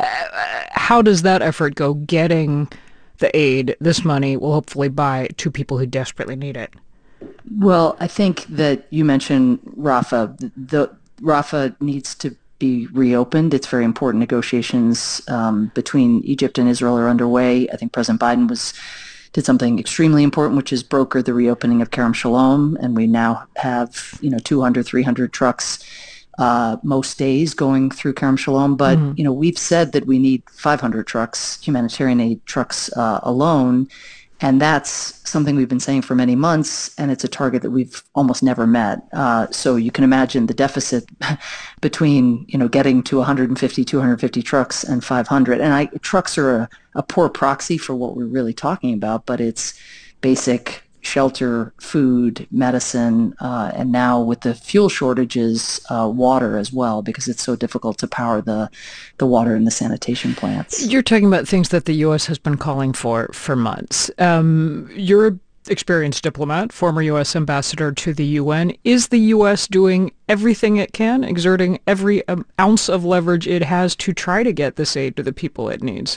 How does that effort go, getting the aid this money will hopefully buy to people who desperately need it? Well, I think that you mentioned Rafah. Rafah needs to be reopened. It's very important. Negotiations between Egypt and Israel are underway. I think President Biden did something extremely important, which is broker the reopening of Kerem Shalom, and we now have 200, 300 trucks most days going through Kerem Shalom. But we've said that we need 500 trucks, humanitarian aid trucks alone. And that's something we've been saying for many months, and it's a target that we've almost never met. So you can imagine the deficit between, getting to 150, 250 trucks and 500. And trucks are a poor proxy for what we're really talking about, but it's basic shelter, food, medicine, and now with the fuel shortages, water as well, because it's so difficult to power the water in the sanitation plants. You're talking about things that the U.S. has been calling for months. You're an experienced diplomat, former U.S. ambassador to the UN. Is the U.S. doing everything it can, exerting every ounce of leverage it has to try to get this aid to the people it needs?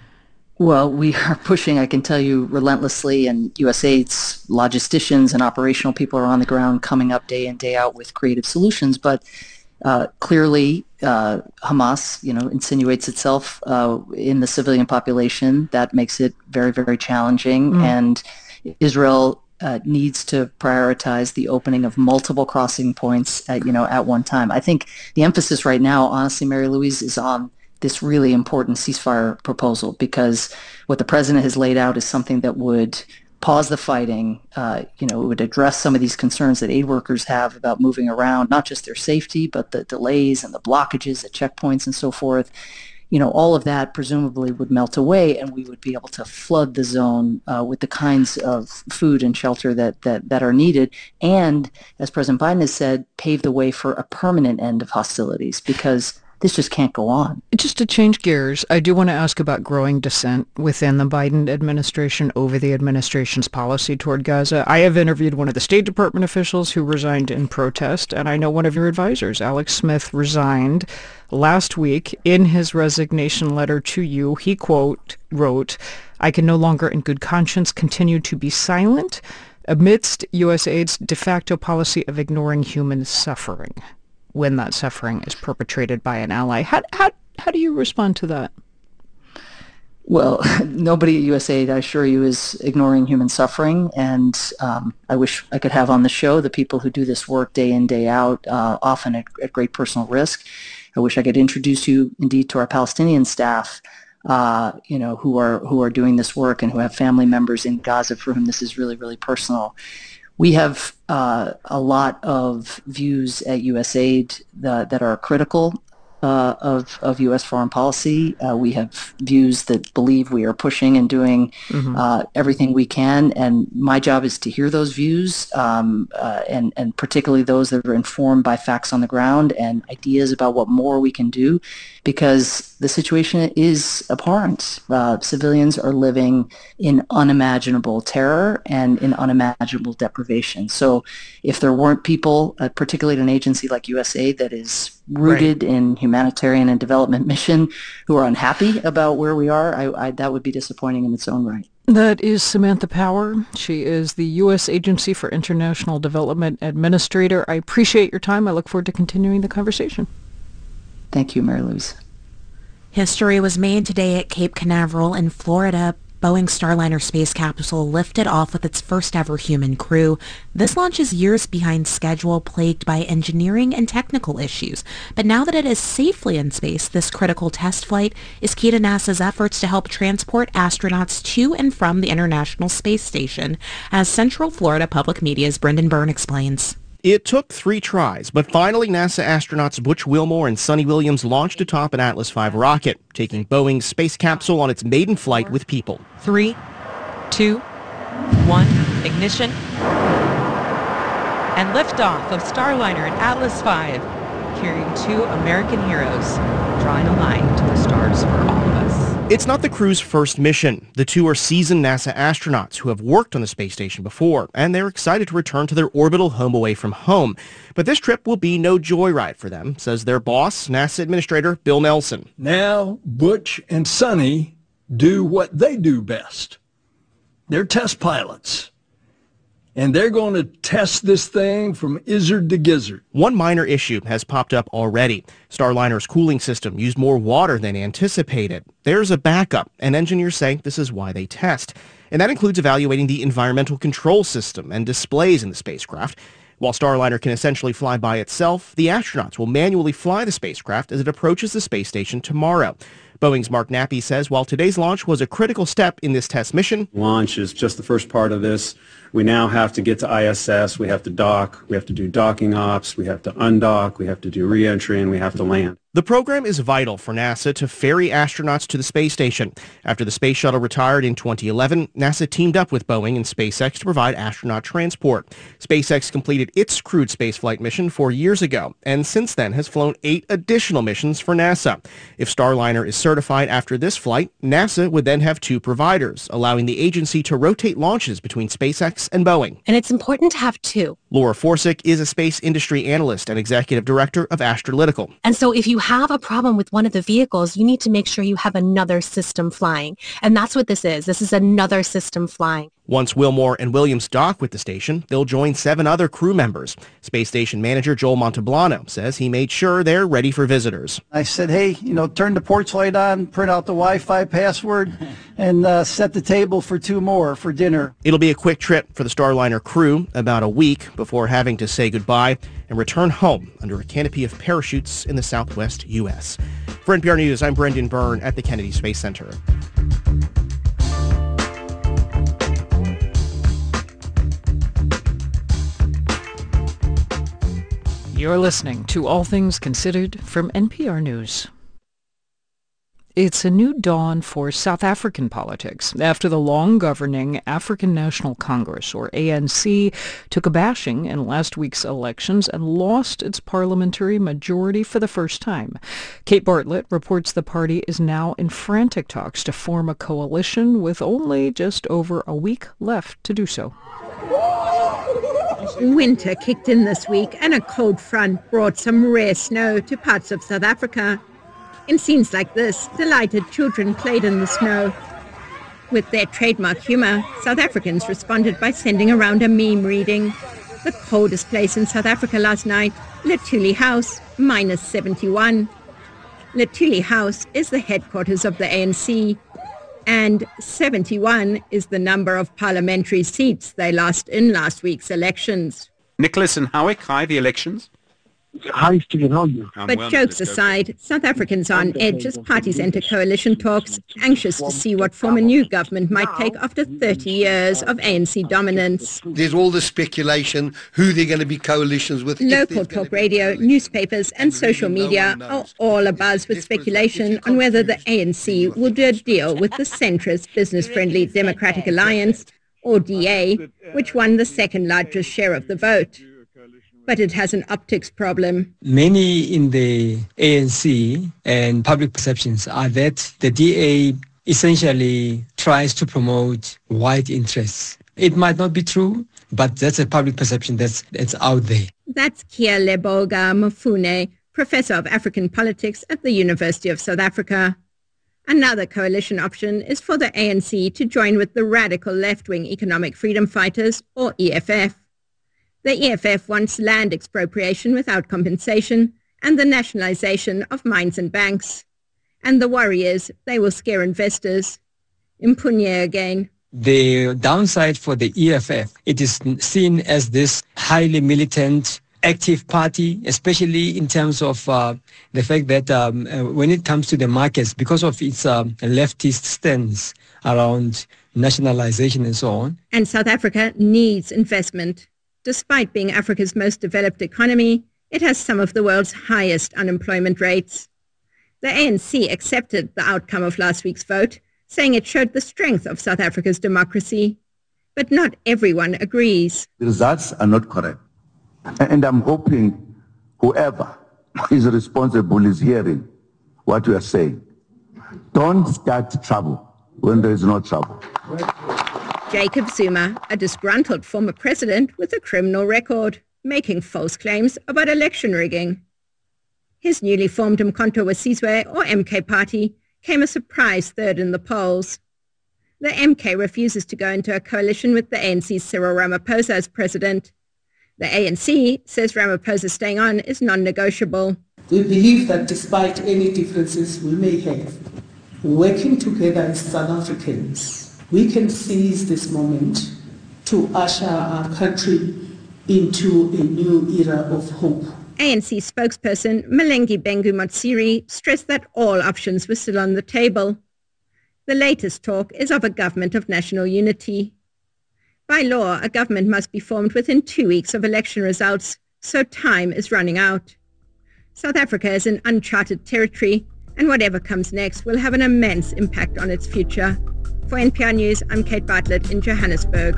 Well, we are pushing, I can tell you, relentlessly, and USAID's logisticians and operational people are on the ground coming up day in, day out with creative solutions. But Clearly, Hamas, insinuates itself in the civilian population. That makes it very, very challenging. And Israel needs to prioritize the opening of multiple crossing points at one time. I think the emphasis right now, honestly, Mary Louise, is on this really important ceasefire proposal, because what the president has laid out is something that would pause the fighting. It would address some of these concerns that aid workers have about moving around, not just their safety, but the delays and the blockages at checkpoints and so forth. All of that presumably would melt away, and we would be able to flood the zone with the kinds of food and shelter that are needed. And as President Biden has said, pave the way for a permanent end of hostilities, because this just can't go on. Just to change gears, I do want to ask about growing dissent within the Biden administration over the administration's policy toward Gaza. I have interviewed one of the State Department officials who resigned in protest, and I know one of your advisors, Alex Smith, resigned last week. In his resignation letter to you, he, quote, wrote, "I can no longer in good conscience continue to be silent amidst USAID's de facto policy of ignoring human suffering when that suffering is perpetrated by an ally." How do you respond to that? Well, nobody at USAID, I assure you, is ignoring human suffering. And I wish I could have on the show the people who do this work day in, day out, often at great personal risk. I wish I could introduce you, indeed, to our Palestinian staff, who are doing this work and who have family members in Gaza for whom this is really, really personal. We have a lot of views at USAID that are critical of U.S. foreign policy. We have views that believe we are pushing and doing everything we can, and my job is to hear those views, and particularly those that are informed by facts on the ground and ideas about what more we can do, because the situation is abhorrent. Civilians are living in unimaginable terror and in unimaginable deprivation. So if there weren't people, particularly at an agency like USAID that is rooted in humanitarian and development mission, who are unhappy about where we are, that would be disappointing in its own right. That is Samantha Power. She is the U.S. Agency for International Development Administrator. I appreciate your time. I look forward to continuing the conversation. Thank you, Mary Louise. History was made today at Cape Canaveral in Florida. Boeing Starliner space capsule lifted off with its first ever human crew. This launch is years behind schedule, plagued by engineering and technical issues. But now that it is safely in space, this critical test flight is key to NASA's efforts to help transport astronauts to and from the International Space Station, as Central Florida Public Media's Brendan Byrne explains. It took 3 tries, but finally NASA astronauts Butch Wilmore and Sonny Williams launched atop an Atlas V rocket, taking Boeing's space capsule on its maiden flight with people. 3, 2, 1, ignition, and liftoff of Starliner and Atlas V, carrying 2 American heroes, drawing a line to the stars for all of us. It's not the crew's first mission. The 2 are seasoned NASA astronauts who have worked on the space station before, and they're excited to return to their orbital home away from home. But this trip will be no joyride for them, says their boss, NASA Administrator Bill Nelson. Now, Butch and Sonny do what they do best. They're test pilots. And they're going to test this thing from izzard to gizzard. One minor issue has popped up already. Starliner's cooling system used more water than anticipated. There's a backup, and engineers say this is why they test. And that includes evaluating the environmental control system and displays in the spacecraft. While Starliner can essentially fly by itself, the astronauts will manually fly the spacecraft as it approaches the space station tomorrow. Boeing's Mark Nappy says while today's launch was a critical step in this test mission, launch is just the first part of this. We now have to get to ISS, we have to dock, we have to do docking ops, we have to undock, we have to do re-entry, and we have to land. The program is vital for NASA to ferry astronauts to the space station. After the space shuttle retired in 2011, NASA teamed up with Boeing and SpaceX to provide astronaut transport. SpaceX completed its crewed spaceflight mission 4 years ago, and since then has flown 8 additional missions for NASA. If Starliner is certified after this flight, NASA would then have 2 providers, allowing the agency to rotate launches between SpaceX and Boeing. And it's important to have 2. Laura Forsick is a space industry analyst and executive director of Astrolytical. And so if you have a problem with one of the vehicles, you need to make sure you have another system flying. And that's what this is. This is another system flying. Once Wilmore and Williams dock with the station, they'll join 7 other crew members. Space Station manager Joel Monteblano says he made sure they're ready for visitors. I said, hey, turn the porch light on, print out the Wi-Fi password, and set the table for 2 more for dinner. It'll be a quick trip for the Starliner crew, about a week before having to say goodbye and return home under a canopy of parachutes in the southwest U.S. For NPR News, I'm Brendan Byrne at the Kennedy Space Center. You're listening to All Things Considered from NPR News. It's a new dawn for South African politics after the long-governing African National Congress, or ANC, took a bashing in last week's elections and lost its parliamentary majority for the first time. Kate Bartlett reports the party is now in frantic talks to form a coalition with only just over a week left to do so. Winter kicked in this week and a cold front brought some rare snow to parts of South Africa. In scenes like this, delighted children played in the snow. With their trademark humor, South Africans responded by sending around a meme reading. The coldest place in South Africa last night, Luthuli House, minus 71. Luthuli House is the headquarters of the ANC. And 71 is the number of parliamentary seats they lost in last week's elections. Nicholas and Howick, hi, the elections. Hi, Stephen, how are you? But jokes aside, South Africans are on edge as parties enter coalition talks, anxious to see what form a new government might take after 30 years of ANC dominance. There's all the speculation, who they're going to be coalitions with. Local talk radio, newspapers and social media are all abuzz with speculation on whether the ANC will do a deal with the centrist business-friendly Democratic Alliance, or DA, which won the second largest share of the vote. But it has an optics problem. Many in the ANC and public perceptions are that the DA essentially tries to promote white interests. It might not be true, but that's a public perception that's out there. That's Kia Leboga Mafune, Professor of African Politics at the University of South Africa. Another coalition option is for the ANC to join with the radical left-wing Economic Freedom Fighters, or EFF. The EFF wants land expropriation without compensation and the nationalization of mines and banks. And the worry is they will scare investors. Mpunye again. The downside for the EFF, it is seen as this highly militant, active party, especially in terms of the fact that when it comes to the markets, because of its leftist stance around nationalization and so on. And South Africa needs investment. Despite being Africa's most developed economy, it has some of the world's highest unemployment rates. The ANC accepted the outcome of last week's vote, saying it showed the strength of South Africa's democracy. But not everyone agrees. The results are not correct. And I'm hoping whoever is responsible is hearing what we are saying. Don't start trouble when there is no trouble. Jacob Zuma, a disgruntled former president with a criminal record, making false claims about election rigging. His newly formed Umkhonto we Sizwe, or MK party, came a surprise third in the polls. The MK refuses to go into a coalition with the ANC's Cyril Ramaphosa as president. The ANC says Ramaphosa staying on is non-negotiable. We believe that despite any differences we may have, working together as South Africans, we can seize this moment to usher our country into a new era of hope. ANC spokesperson Malengi Bengu Motsiri stressed that all options were still on the table. The latest talk is of a government of national unity. By law, a government must be formed within 2 weeks of election results, so time is running out. South Africa is in uncharted territory, and whatever comes next will have an immense impact on its future. For NPR News, I'm Kate Bartlett in Johannesburg.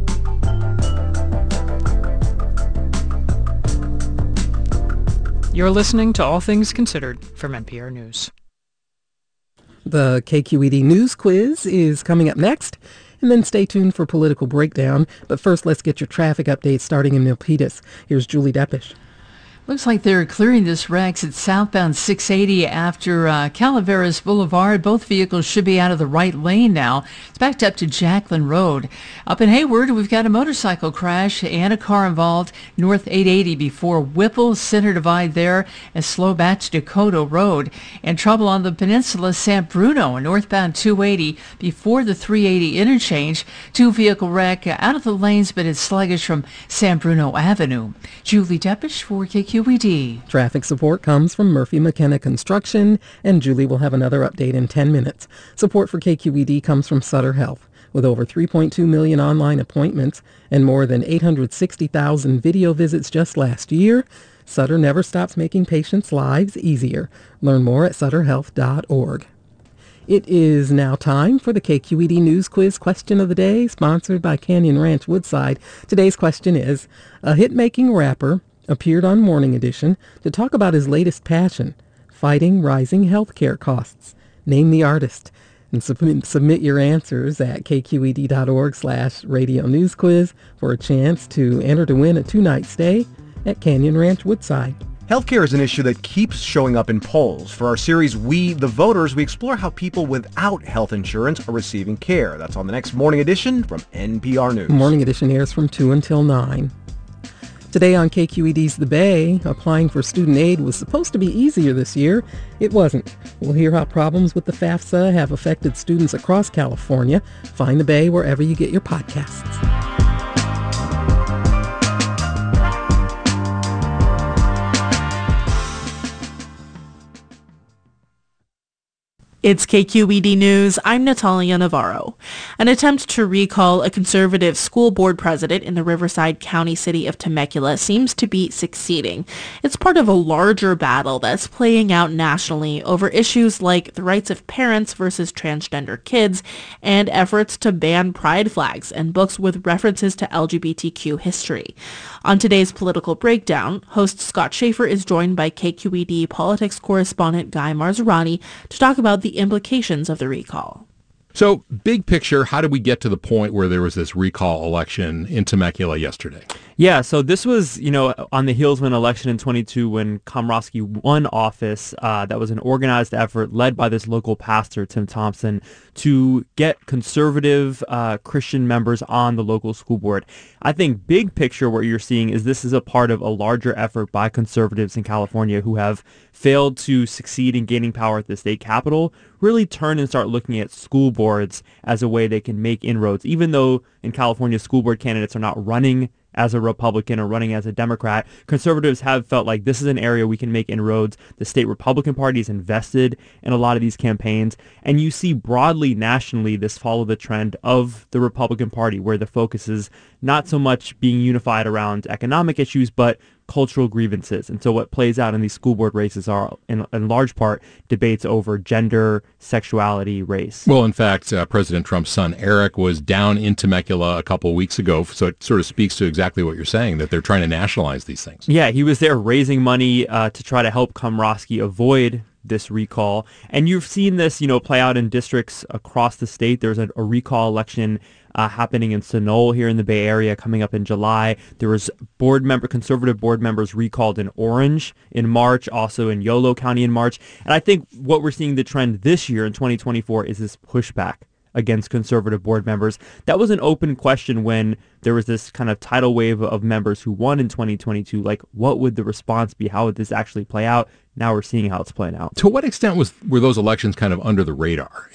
You're listening to All Things Considered from NPR News. The KQED News Quiz is coming up next, and then stay tuned for Political Breakdown. But first, let's get your traffic updates starting in Milpitas. Here's Julie Deppish. Looks like they're clearing this wreck at southbound 680 after Calaveras Boulevard. Both vehicles should be out of the right lane now. It's backed up to Jacqueline Road. Up in Hayward, we've got a motorcycle crash and a car involved north 880 before Whipple Center Divide there, and slow back to Dakota Road. And trouble on the peninsula, San Bruno, northbound 280 before the 380 interchange. Two-vehicle wreck out of the lanes, but it's sluggish from San Bruno Avenue. Julie Deppish for KQED. Traffic support comes from Murphy McKenna Construction, and Julie will have another update in 10 minutes. Support for KQED comes from Sutter Health. With over 3.2 million online appointments and more than 860,000 video visits just last year, Sutter never stops making patients' lives easier. Learn more at sutterhealth.org. It is now time for the KQED News Quiz Question of the Day, sponsored by Canyon Ranch Woodside. Today's question is, a hit-making rapper appeared on Morning Edition to talk about his latest passion, fighting rising healthcare costs. Name the artist. And submit your answers at kqed.org/radio news quiz for a chance to enter to win a 2-night stay at Canyon Ranch Woodside. Healthcare is an issue that keeps showing up in polls. For our series, We the Voters, we explore how people without health insurance are receiving care. That's on the next Morning Edition from NPR News. Morning Edition airs from 2 until 9. Today on KQED's The Bay, applying for student aid was supposed to be easier this year. It wasn't. We'll hear how problems with the FAFSA have affected students across California. Find The Bay wherever you get your podcasts. It's KQED News. I'm Natalia Navarro. An attempt to recall a conservative school board president in the Riverside County city of Temecula seems to be succeeding. It's part of a larger battle that's playing out nationally over issues like the rights of parents versus transgender kids and efforts to ban pride flags and books with references to LGBTQ history. On today's Political Breakdown, host Scott Schaefer is joined by KQED politics correspondent Guy Marzorati to talk about the implications of the recall. So, big picture, how did we get to the point where there was this recall election in Temecula yesterday? Yeah, so this was, on the heels of an election in 22 when Komrosky won office. That was an organized effort led by this local pastor, Tim Thompson, to get conservative Christian members on the local school board. I think big picture what you're seeing is this is a part of a larger effort by conservatives in California who have failed to succeed in gaining power at the state capitol, really turn and start looking at school boards as a way they can make inroads. Even though in California school board candidates are not running as a Republican or running as a Democrat, conservatives have felt like this is an area we can make inroads. The state Republican Party is invested in a lot of these campaigns, and you see broadly nationally this follow the trend of the Republican Party, where the focus is not so much being unified around economic issues, but cultural grievances. And so what plays out in these school board races are, in large part, debates over gender, sexuality, race. Well, in fact, President Trump's son, Eric, was down in Temecula a couple of weeks ago, so it sort of speaks to exactly what you're saying, that they're trying to nationalize these things. Yeah, he was there raising money to try to help Komrosky avoid this recall. And you've seen this, play out in districts across the state. There's a recall election happening in Sunol here in the Bay Area coming up in July. There was conservative board members recalled in Orange in March, also in Yolo County in March. And I think what we're seeing the trend this year in 2024 is this pushback against conservative board members. That was an open question when there was this kind of tidal wave of members who won in 2022. Like, what would the response be? How would this actually play out? Now we're seeing how it's playing out. To what extent were those elections kind of under the radar?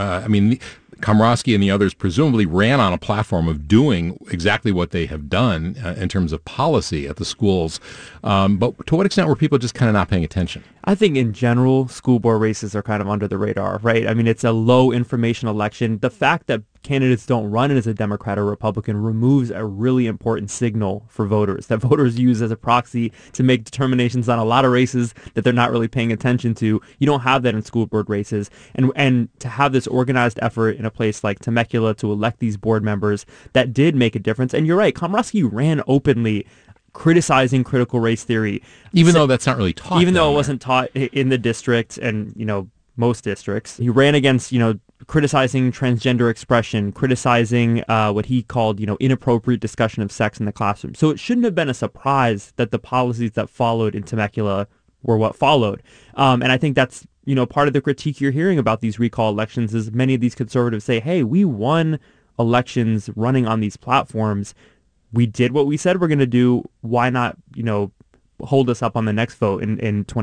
Komrosky and the others presumably ran on a platform of doing exactly what they have done in terms of policy at the schools. But to what extent were people just kind of not paying attention? I think in general, school board races are kind of under the radar, right? I mean, it's a low information election. The fact that candidates don't run as a Democrat or Republican removes a really important signal for voters that voters use as a proxy to make determinations on a lot of races that they're not really paying attention to. You don't have that in school board races. And to have this organized effort in a place like Temecula to elect these board members, that did make a difference. And you're right, Komrosky ran openly criticizing critical race theory. Even though that's not really taught. Even though it wasn't taught in the district and, most districts. He ran against, criticizing transgender expression, criticizing what he called, inappropriate discussion of sex in the classroom. So it shouldn't have been a surprise that the policies that followed in Temecula were what followed. And I think that's, part of the critique you're hearing about these recall elections is many of these conservatives say, hey, we won elections running on these platforms. We did what we said we're going to do. Why not, hold us up on the next vote in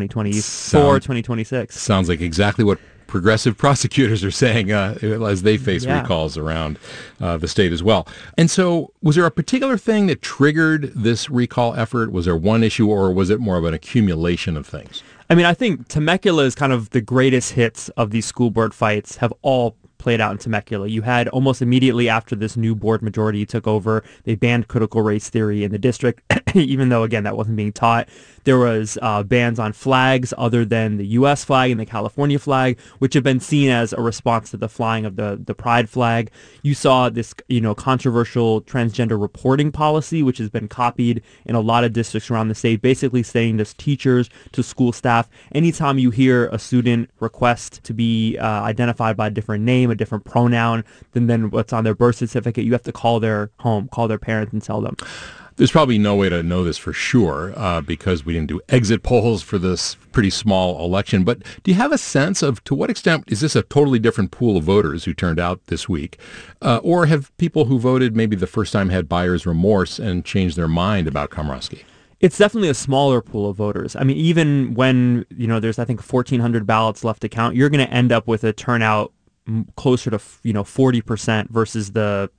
2024, 2026? Sounds like exactly what progressive prosecutors are saying as they face recalls around the state as well. And so was there a particular thing that triggered this recall effort? Was there one issue, or was it more of an accumulation of things? I mean, I think Temecula is kind of the greatest hits of these school board fights have all played out in Temecula. You had almost immediately after this new board majority took over, they banned critical race theory in the district, even though, again, that wasn't being taught. There was bans on flags other than the U.S. flag and the California flag, which have been seen as a response to the flying of the pride flag. You saw this, controversial transgender reporting policy, which has been copied in a lot of districts around the state, basically saying to teachers, to school staff, anytime you hear a student request to be identified by a different name, a different pronoun than what's on their birth certificate, you have to call their home, call their parents and tell them. There's probably no way to know this for sure because we didn't do exit polls for this pretty small election. But do you have a sense of to what extent is this a totally different pool of voters who turned out this week? Or have people who voted maybe the first time had buyer's remorse and changed their mind about Komrosky? It's definitely a smaller pool of voters. I mean, even when, there's, I think, 1,400 ballots left to count, you're going to end up with a turnout closer to, 40% versus the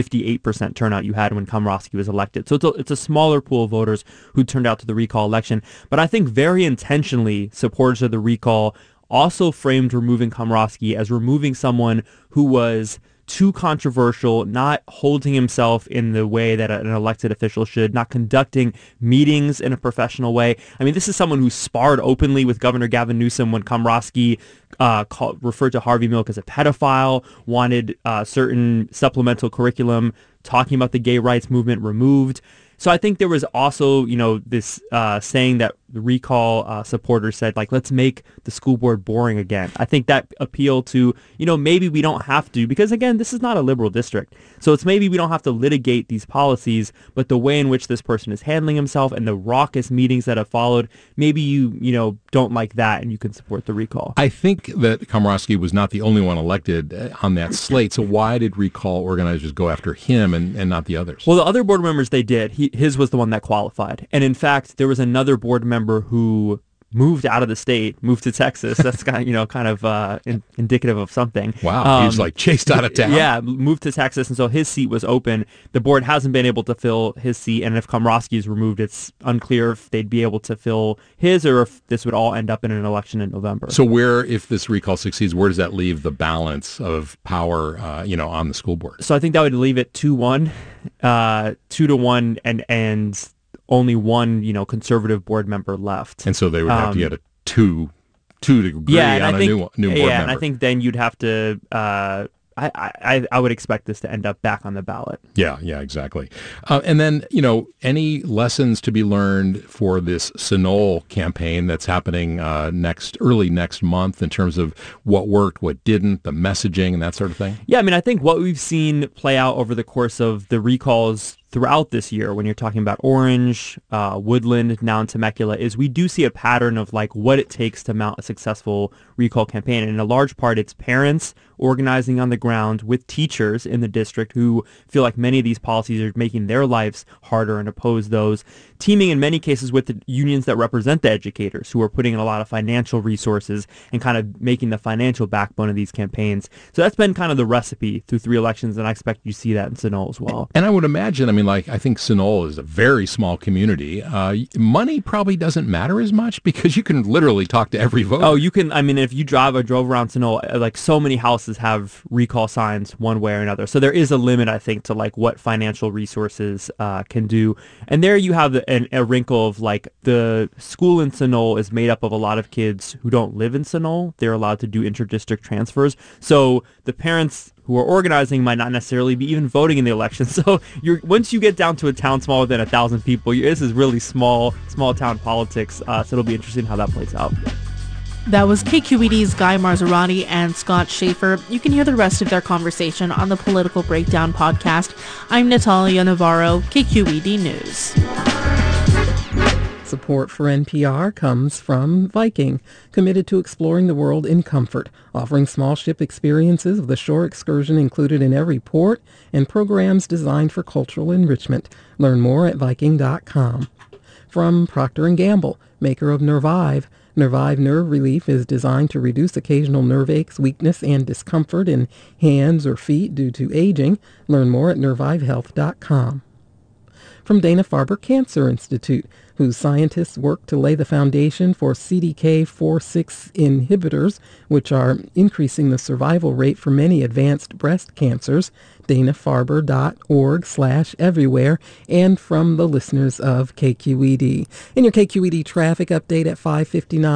58% turnout you had when Komrosky was elected. So it's a smaller pool of voters who turned out to the recall election. But I think very intentionally, supporters of the recall also framed removing Komrosky as removing someone who was too controversial, not holding himself in the way that an elected official should, not conducting meetings in a professional way. I mean, this is someone who sparred openly with Governor Gavin Newsom when Komrosky referred to Harvey Milk as a pedophile, wanted certain supplemental curriculum talking about the gay rights movement removed. So I think there was also, this saying that the recall supporters said, let's make the school board boring again. I think that appealed to, maybe we don't have to, because again, this is not a liberal district. So it's maybe we don't have to litigate these policies, but the way in which this person is handling himself and the raucous meetings that have followed, maybe you don't like that and you can support the recall. I think that Komrosky was not the only one elected on that slate. So why did recall organizers go after him and not the others? Well, the other board members, they did. His was the one that qualified. And in fact, there was another board member who moved out of the state, moved to Texas. That's kind of indicative of something. Wow, he was chased out of town. Yeah, moved to Texas, and so his seat was open. The board hasn't been able to fill his seat, and if Komrosky is removed, it's unclear if they'd be able to fill his or if this would all end up in an election in November. So if this recall succeeds, where does that leave the balance of power, on the school board? So I think that would leave it 2-1, 2-1, and only one, conservative board member left. And so they would have to get a two to agree on a new board member. Yeah, and I think then you'd have to, I would expect this to end up back on the ballot. Yeah, exactly. And then, any lessons to be learned for this Sunol campaign that's happening early next month in terms of what worked, what didn't, the messaging and that sort of thing? Yeah, I mean, I think what we've seen play out over the course of the recalls throughout this year, when you're talking about Orange, Woodland, now in Temecula, is we do see a pattern of what it takes to mount a successful recall campaign. And in a large part, it's parents organizing on the ground with teachers in the district who feel like many of these policies are making their lives harder and oppose those, teaming in many cases with the unions that represent the educators who are putting in a lot of financial resources and kind of making the financial backbone of these campaigns. So that's been kind of the recipe through 3 elections, and I expect you see that in Sunol as well. And I would imagine, I think Sunol is a very small community. Money probably doesn't matter as much because you can literally talk to every voter. Oh, you can. I mean, if you drove around Sunol, so many houses have recall signs one way or another. So there is a limit, I think, to what financial resources can do. And there you have a wrinkle of the school in Sunol is made up of a lot of kids who don't live in Sunol. They're allowed to do inter-district transfers. So the parents who are organizing might not necessarily be even voting in the election. So once you get down to a town smaller than 1,000 people, this is really small town politics. So it'll be interesting how that plays out. That was KQED's Guy Marzorati and Scott Schaefer. You can hear the rest of their conversation on the Political Breakdown podcast. I'm Natalia Navarro, KQED News. Support for NPR comes from Viking, committed to exploring the world in comfort, offering small ship experiences with a shore excursion included in every port and programs designed for cultural enrichment. Learn more at Viking.com. From Procter & Gamble, maker of Nervive. Nervive Nerve Relief is designed to reduce occasional nerve aches, weakness, and discomfort in hands or feet due to aging. Learn more at nervivehealth.com. From Dana-Farber Cancer Institute, whose scientists work to lay the foundation for CDK4/6 inhibitors, which are increasing the survival rate for many advanced breast cancers, danafarber.org/everywhere, and from the listeners of KQED. In your KQED traffic update at 5:59.